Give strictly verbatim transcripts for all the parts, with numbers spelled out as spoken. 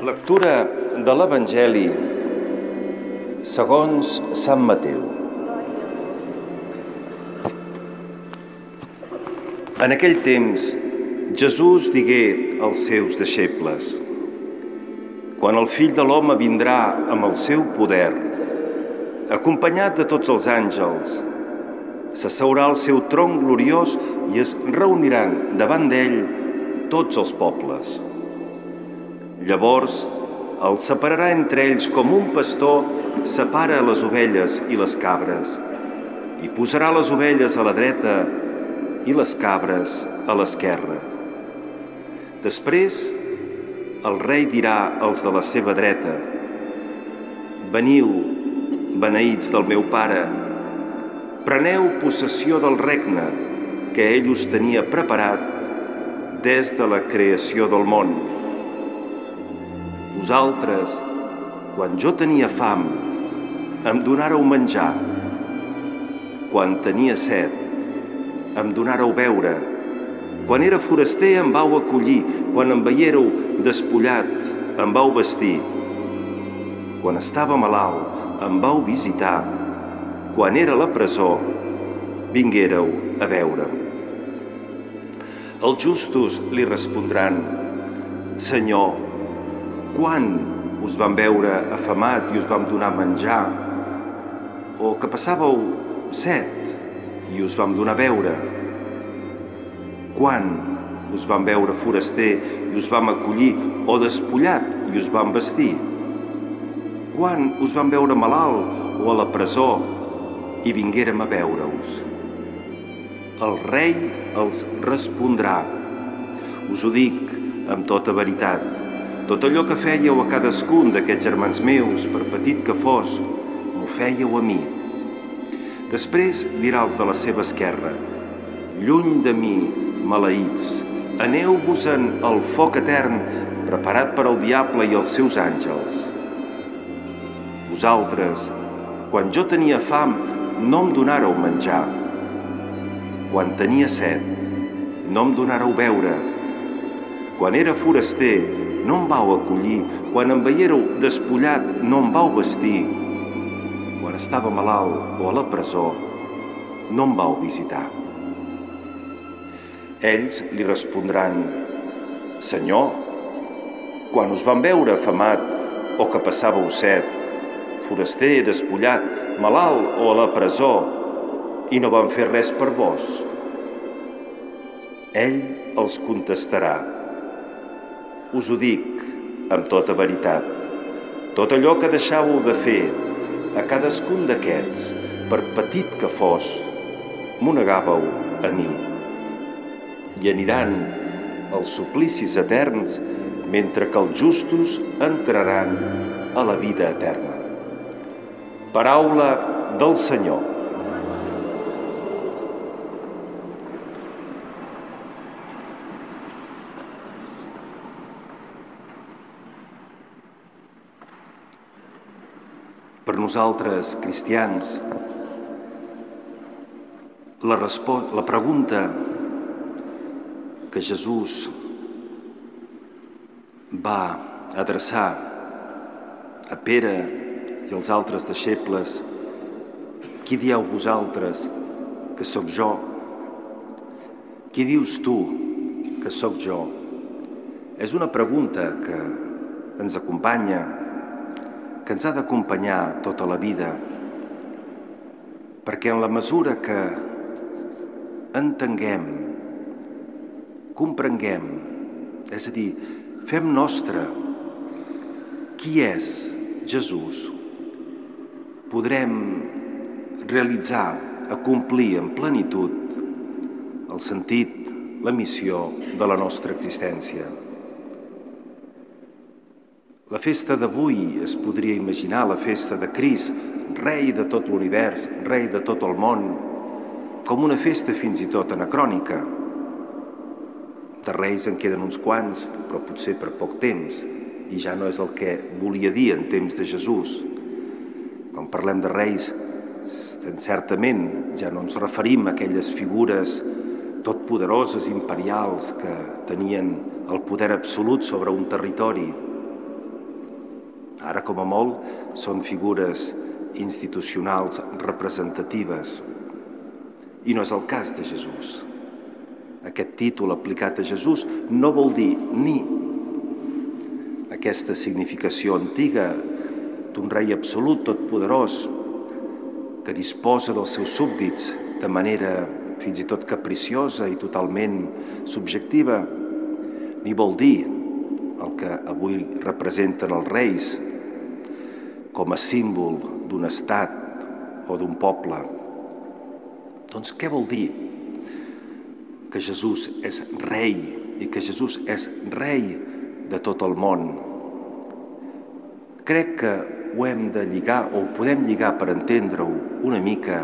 Lectura de l'Evangeli segons Sant Mateu. En aquell temps, Jesús digué als seus deixebles: quan el Fill de l'Home vindrà amb el seu poder, acompanyat de tots els àngels, s'asseurà al seu tron gloriós i es reuniran davant d'ell tots els pobles. Llavors els separarà entre ells com un pastor separa les ovelles i les cabres, i posarà les ovelles a la dreta i les cabres a l'esquerra. Després, el rei dirà als de la seva dreta: veniu, beneïts del meu Pare, preneu possessió del regne que ell us tenia preparat des de la creació del món. Vosaltres, quan jo tenia fam, em donàreu menjar. Quan tenia set, em donàreu beure. Quan era foraster, em vau acollir. Quan em veiéreu despullat, em vau vestir. Quan estava malalt, em vau visitar. Quan era a la presó, vinguéreu a veure'm. Els justos li respondran: Senyor, quan us vam veure afamat i us vam donar menjar? O que passàveu set i us vam donar beure? Quan us vam veure foraster i us vam acollir, o despullat i us vam vestir? Quan us vam veure malalt o a la presó i vinguérem a veure-us? El rei els respondrà: us ho dic amb tota veritat, tot allò que fèieu a cadascun d'aquests germans meus, per petit que fos, m'ho fèieu a mi. Després dirà als de la seva esquerra: lluny de mi, maleïts, aneu-vos-en al foc etern preparat per al diable i els seus àngels. Vosaltres, quan jo tenia fam, no em donàreu menjar. Quan tenia set, no em donàreu beure. Quan era foraster, no em vau acollir. Quan em veiéreu despullat, no em vau vestir. Quan estava malalt o a la presó, no em vau visitar. Ells li respondran: Senyor, quan us vam veure afamat o que passàveu set, foraster, despullat, malalt o a la presó, i no van fer res per vos? Ell els contestarà: us ho dic amb tota veritat, tot allò que deixàveu de fer a cadascun d'aquests, per petit que fos, m'ho negàveu a mi. I aniran als suplicis eterns, mentre que els justos entraran a la vida eterna. Paraula del Senyor. Per nosaltres, cristians, la, respo- la pregunta que Jesús va adreçar a Pere i als altres deixebles: qui dieu vosaltres que sóc jo? Qui dius tu que sóc jo? És una pregunta que ens acompanya, que ens ha d'acompanyar tota la vida, perquè en la mesura que entenguem, comprenguem, és a dir, fem nostre qui és Jesús, podrem realitzar, acomplir en plenitud el sentit, la missió de la nostra existència. La festa d'avui es podria imaginar la festa de Crist, rei de tot l'univers, rei de tot el món, com una festa fins i tot anacrònica. De reis en queden uns quants, però potser per poc temps, i ja no és el que volia dir en temps de Jesús. Quan parlem de reis, certament ja no ens referim a aquelles figures totpoderoses, imperials, que tenien el poder absolut sobre un territori, Ara, com a molt, són figures institucionals representatives. I no és el cas de Jesús. Aquest títol aplicat a Jesús no vol dir ni aquesta significació antiga d'un rei absolut, totpoderós, que disposa dels seus súbdits de manera fins i tot capriciosa i totalment subjectiva, ni vol dir el que avui representen els reis com a símbol d'un estat o d'un poble. Doncs què vol dir que Jesús és rei i que Jesús és rei de tot el món? Crec que ho hem de lligar, o ho podem lligar per entendre-ho una mica,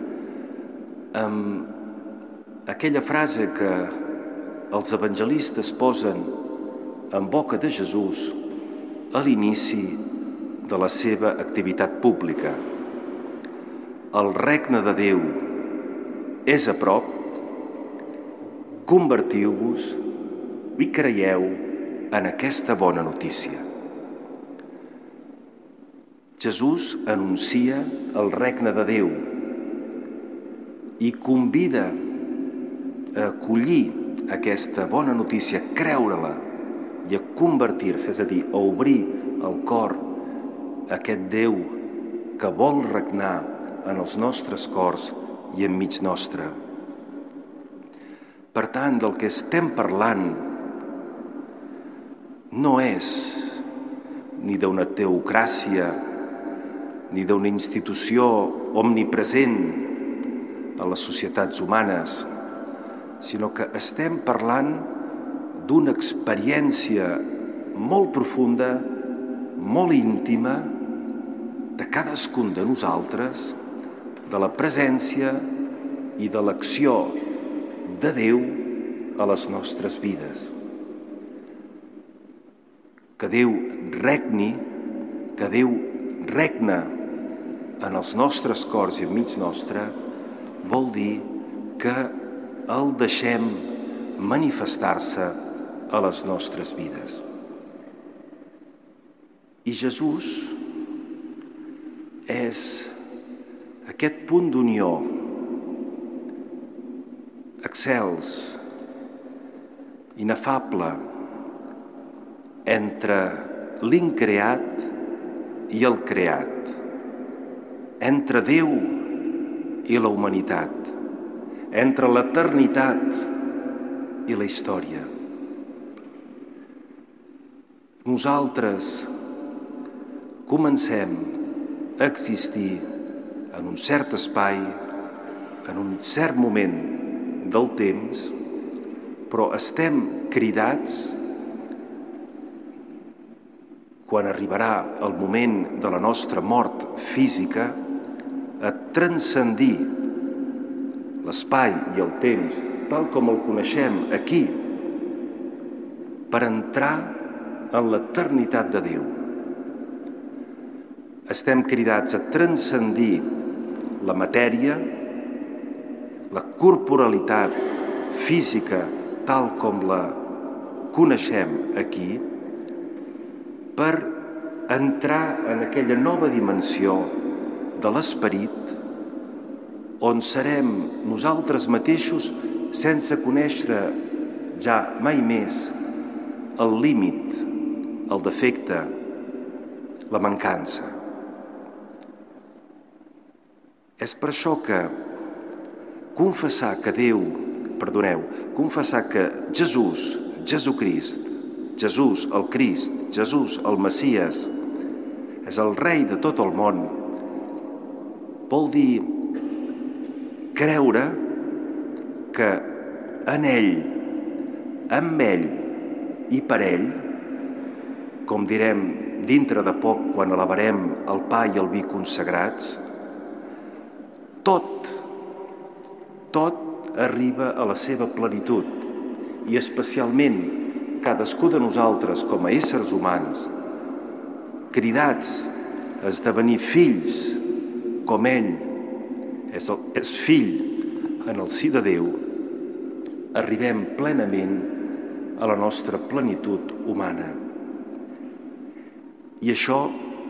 amb aquella frase que els evangelistes posen en boca de Jesús a l'inici de la seva activitat pública. El regne de Déu és a prop, convertiu-vos i creieu en aquesta bona notícia. Jesús anuncia el regne de Déu i convida a acollir aquesta bona notícia, a creure-la i a convertir-se, és a dir, a obrir el cor a aquest Déu que vol regnar en els nostres cors i enmig nostre. Per tant, del que estem parlant no és ni d'una teocràcia ni d'una institució omnipresent a les societats humanes, sinó que estem parlant d'una experiència molt profunda, molt íntima, de cadascun de nosaltres, de la presència i de l'acció de Déu a les nostres vides. Que Déu regni, que Déu regna en els nostres cors i enmig nostre, vol dir que el deixem manifestar-se a les nostres vides. I Jesús és aquest punt d'unió excels, inefable, entre l'increat i el creat, entre Déu i la humanitat, entre l'eternitat i la història. Nosaltres comencem a existir en un cert espai, en un cert moment del temps, però estem cridats, quan arribarà el moment de la nostra mort física, a transcendir l'espai i el temps tal com el coneixem aquí, per entrar en l'eternitat de Déu. Estem cridats a transcendir la matèria, la corporalitat física tal com la coneixem aquí, per entrar en aquella nova dimensió de l'esperit on serem nosaltres mateixos sense conèixer ja mai més el límit, el defecte, la mancança. És per això que confessar que Déu, perdoneu, confessar que Jesús, Jesucrist, Jesús, el Crist, Jesús, el Messies, és el rei de tot el món, vol dir creure que en ell, amb ell i per ell, com direm dintre de poc quan alabarem el pa i el vi consagrats, tot, tot arriba a la seva plenitud i especialment cadascú de nosaltres com a éssers humans, cridats a esdevenir fills com ell és, el, és fill en el si de Déu, arribem plenament a la nostra plenitud humana. I això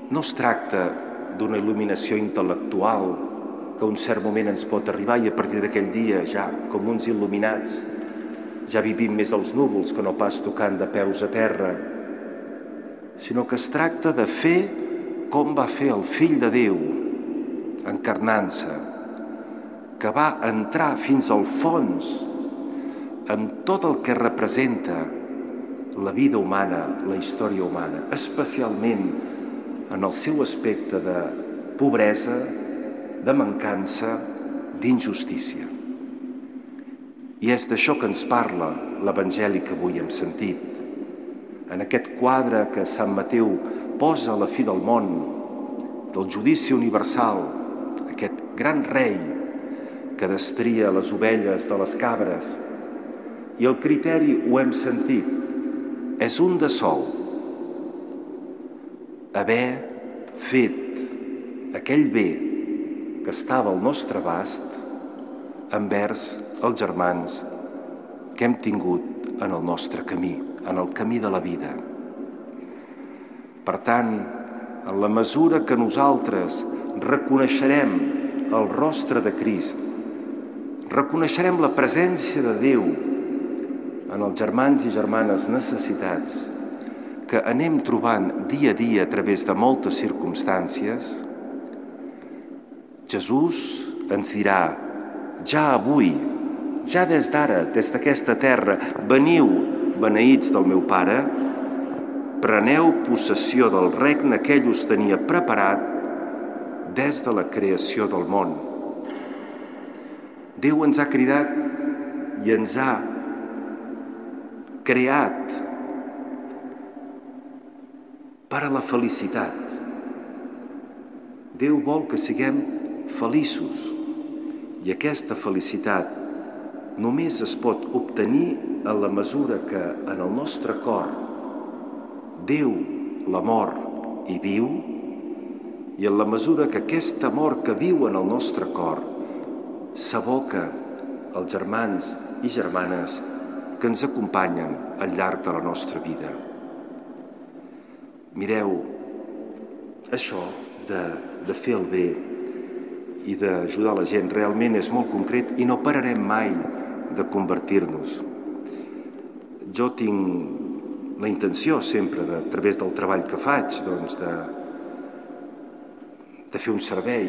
no es tracta d'una il·luminació intel·lectual que a un cert moment ens pot arribar i a partir d'aquell dia ja, com uns il·luminats, ja vivim més als núvols que no pas tocant de peus a terra, sinó que es tracta de fer com va fer el Fill de Déu, encarnant-se, que va entrar fins al fons amb tot el que representa la vida humana, la història humana, especialment en el seu aspecte de pobresa, de mancança, d'injustícia. I és d'això que ens parla l'Evangeli que avui hem sentit. En aquest quadre que Sant Mateu posa a la fi del món, del judici universal, aquest gran rei que destria les ovelles de les cabres, i el criteri, ho hem sentit, és un de sol: haver fet aquell bé que estava al nostre abast envers els germans que hem tingut en el nostre camí, en el camí de la vida. Per tant, en la mesura que nosaltres reconeixerem el rostre de Crist, reconeixerem la presència de Déu en els germans i germanes necessitats que anem trobant dia a dia a través de moltes circumstàncies, Jesús ens dirà: ja avui, ja des d'ara, des d'aquesta terra, veniu, beneïts del meu Pare, preneu possessió del regne que ell us tenia preparat des de la creació del món. Déu ens ha cridat i ens ha creat per a la felicitat. Déu vol que siguem feliços i aquesta felicitat només es pot obtenir en la mesura que en el nostre cor Déu, l'amor, hi viu, i en la mesura que aquest amor que viu en el nostre cor s'aboca als germans i germanes que ens acompanyen al llarg de la nostra vida. Mireu, això de, de fer el bé i d'ajudar la gent realment és molt concret i no pararem mai de convertir-nos. Jo tinc la intenció sempre, de, a través del treball que faig, doncs de, de fer un servei.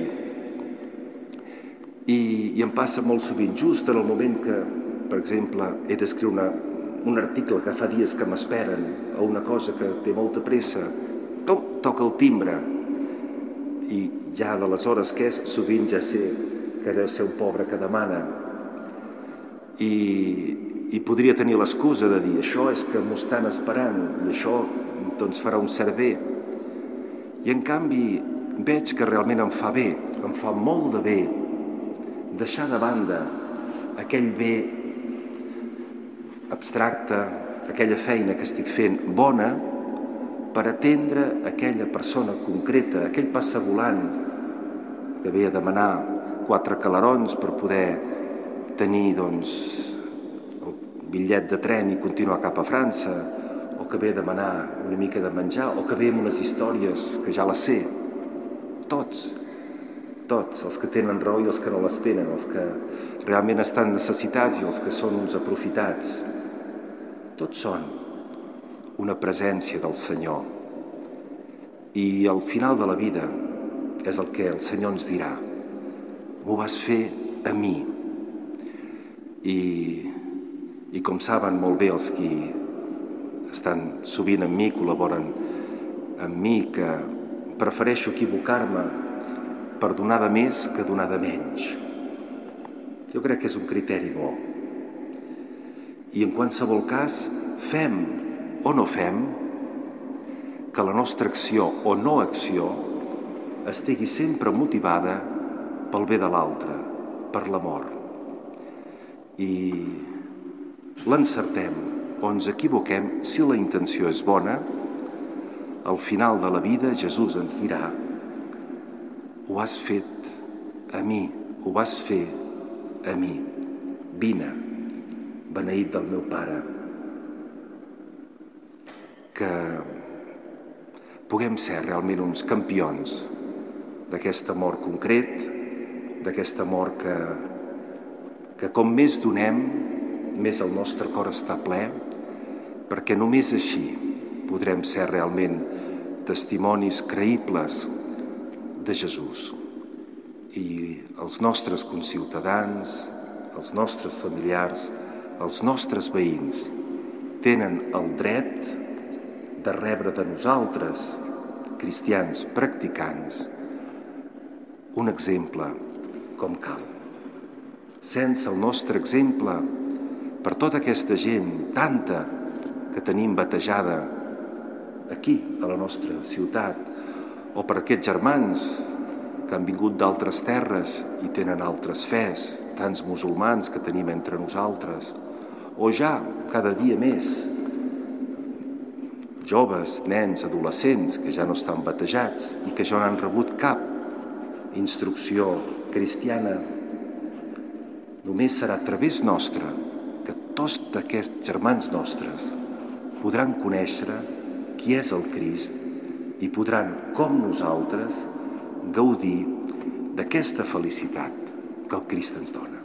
I, i em passa molt sovint, just en el moment que, per exemple, he d'escriure un article que fa dies que m'esperen, o una cosa que té molta pressa, tom, toca el timbre. I ja de les hores que és, sovint ja sé que deu ser un pobre que demana. I, i podria tenir l'excusa de dir: això és que m'ho estan esperant i això doncs farà un cert bé. I en canvi veig que realment em fa bé, em fa molt de bé deixar de banda aquell bé abstracte, aquella feina que estic fent bona, per atendre aquella persona concreta, aquell passavolant que ve a demanar quatre calarons per poder tenir doncs, el bitllet de tren i continuar cap a França, o que ve a demanar una mica de menjar, o que ve amb unes històries que ja les sé. Tots, tots, els que tenen raó i els que no les tenen, els que realment estan necessitats i els que són uns aprofitats. Tots són una presència del Senyor. I al final de la vida és el que el Senyor ens dirà: m'ho vas fer a mi. I, i com saben molt bé els qui estan sovint amb mi, col·laboren amb mi, que prefereixo equivocar-me per donar de més que donar de menys. Jo crec que és un criteri bo. I en qualsevol cas, fem o no fem, que la nostra acció o no acció estigui sempre motivada pel bé de l'altre, per l'amor. I l'encertem o ens equivoquem, si la intenció és bona, al final de la vida Jesús ens dirà: ho has fet a mi, ho vas fer a mi. Vine, beneït del meu Pare. Que puguem ser realment uns campions d'aquest amor concret, d'aquest amor que, que com més donem, més el nostre cor està ple, perquè només així podrem ser realment testimonis creïbles de Jesús. I els nostres conciutadans, els nostres familiars, els nostres veïns tenen el dret de rebre de nosaltres, cristians practicants, un exemple com cal. Sense el nostre exemple, per tota aquesta gent, tanta que tenim batejada aquí, a la nostra ciutat, o per aquests germans que han vingut d'altres terres i tenen altres fes, tants musulmans que tenim entre nosaltres, o ja cada dia més joves, nens, adolescents que ja no estan batejats i que ja no han rebut cap instrucció cristiana. Només serà a través nostra que tots aquests germans nostres podran conèixer qui és el Crist i podran, com nosaltres, gaudir d'aquesta felicitat que el Crist ens dona.